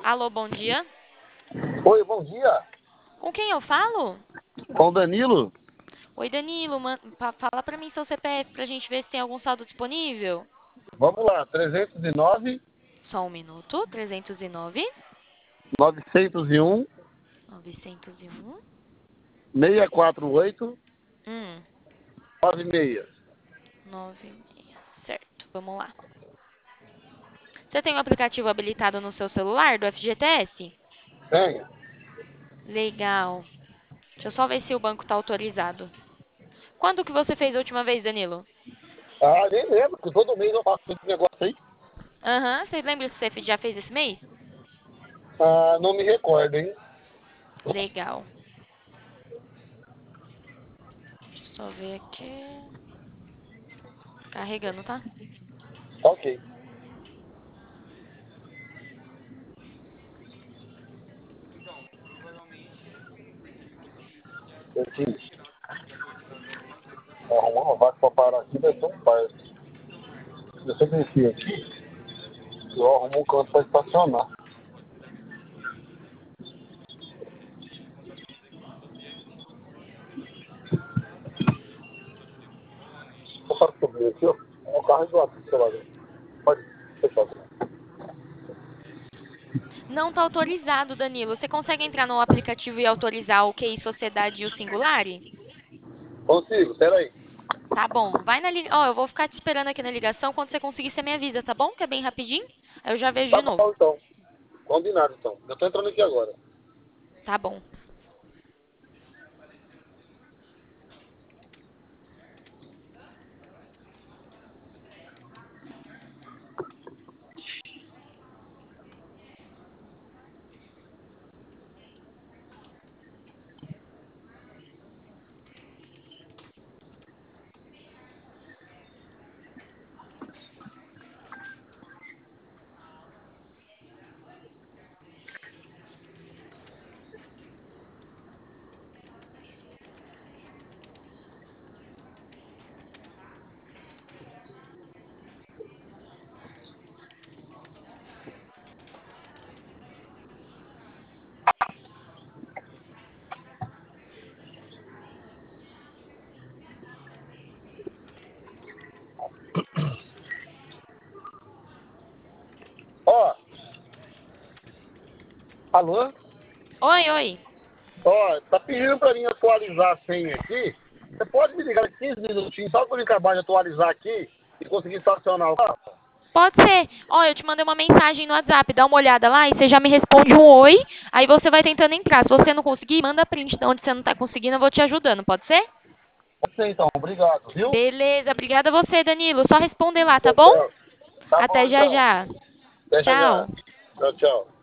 Alô, bom dia. Oi, bom dia. Com quem eu falo? Com o Danilo? Oi, Danilo, fala pra mim seu CPF pra gente ver se tem algum saldo disponível. Vamos lá, 309 Só um minuto. 309 901 901 648 hum, 96. 96. Certo, vamos lá. Você tem o aplicativo habilitado no seu celular do FGTS? Tenho. Legal. Deixa eu só ver se o banco tá autorizado. Quando que você fez a última vez, Danilo? Ah, nem lembro, que todo mês eu faço esse negócio aí. Aham, você lembra se você já fez esse mês? Ah, não me recordo, hein? Legal. Deixa eu só ver aqui. Carregando, tá? Ok. Certinho. Arrumar uma vaca pra parar aqui vai ser um parto. Se você descer aqui, eu arrumo um canto pra estacionar. Só para subir aqui, ó. É o carro do lado do seu lado. Pode fechar. Não tá autorizado, Danilo. Você consegue entrar no aplicativo e autorizar o QI Sociedade e o Singulari? Consigo, peraí. Tá bom. Vai na ligação. Ó, eu vou ficar te esperando aqui na ligação. Quando você conseguir, você me avisa, tá bom? Que é bem rapidinho. Aí eu já vejo Tá de bom, novo. então. Combinado, então. Eu tô entrando aqui agora. Tá bom. Ó, alô? Oi, oi. Ó, tá pedindo pra mim atualizar a senha aqui. Você pode me ligar em 15 minutinhos só pra eu acabar de atualizar aqui e conseguir estacionar o carro? Pode ser. Ó, eu te mandei uma mensagem no WhatsApp. Dá uma olhada lá e você já me responde um oi. Aí você vai tentando entrar. Se você não conseguir, manda print de onde você não tá conseguindo. Eu vou te ajudando. Pode ser? Pode ser então, obrigado, viu? Beleza. Obrigada a você, Danilo. Só responder lá, tá Tchau, bom? tchau. Tá bom Até já então. já. Deixa Tchau. já. Tchau, tchau.